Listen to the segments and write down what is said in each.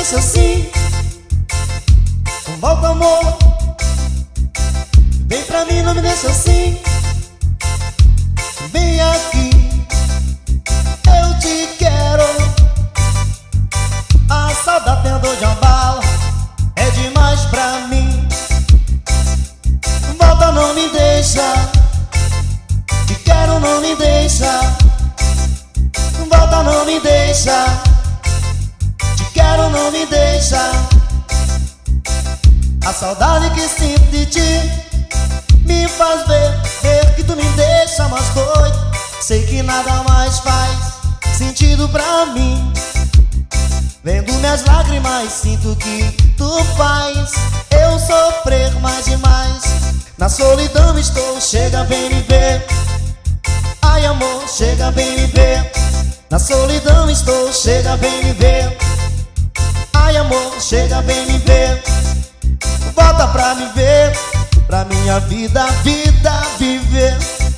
desse assim. Volta, amor, vem pra mim, não me deixa assim. Vem aqui, eu te quero. A saudade tem a dor de uma bala, é demais pra mim. Volta, não me deixa, te quero, não me deixa. Volta, não me deixa, te quero, não me deixa. A saudade que sinto de ti me faz ver que tu me deixa mais doido. Sei que nada mais faz sentido pra mim. Vendo minhas lágrimas, sinto que tu faz eu sofrer mais e mais. Na solidão estou, chega, vem me ver. Ai, amor, chega, vem me ver. Na solidão estou, chega, vem me ver. Ai, amor, chega, vem me ver. Volta pra me ver, pra minha vida viver.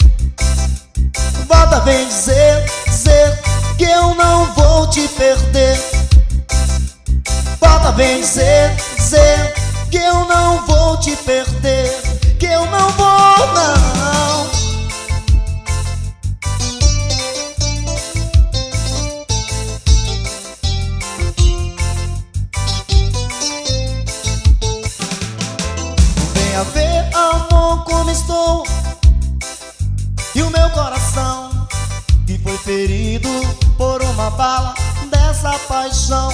Volta, vem dizer que eu não vou te perder. Volta, vem dizer que eu não vou te perder. Que eu não vou, não. Venha ver, amor, como estou. E o meu coração que foi ferido por uma bala dessa paixão.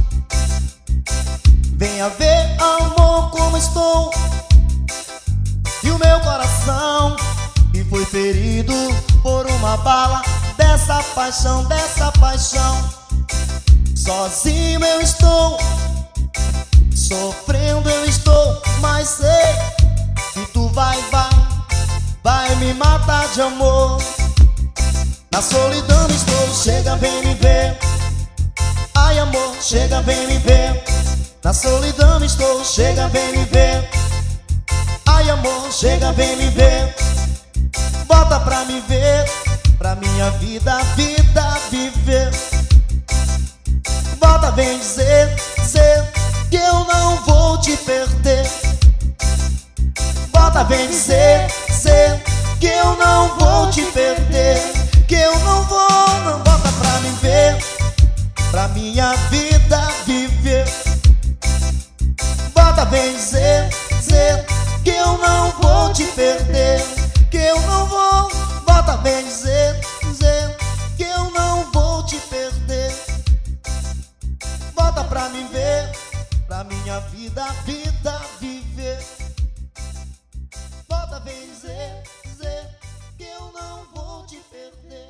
Venha ver, amor, como estou. E o meu coração que foi ferido por uma bala dessa paixão, dessa paixão. Sozinho eu estou, sofrendo eu estou, mas sei que tu vai me matar de amor. Na solidão estou, chega, vem me ver. Ai, amor, chega, vem me ver. Na solidão estou, chega, vem me ver. Ai, amor, chega, vem me ver. Volta pra me ver, pra minha vida viver. Volta, vem dizer que eu não vou te perder. Volta, vem dizer que eu não vou te perder. Que eu não vou, não. Volta pra me ver, pra minha vida viver. Volta, vem dizer que eu não vou te perder. Que eu não vou. Volta, vem dizer que eu não vou te perder. Volta pra me ver, pra minha vida viver. Volta, vem dizer que eu não vou te perder.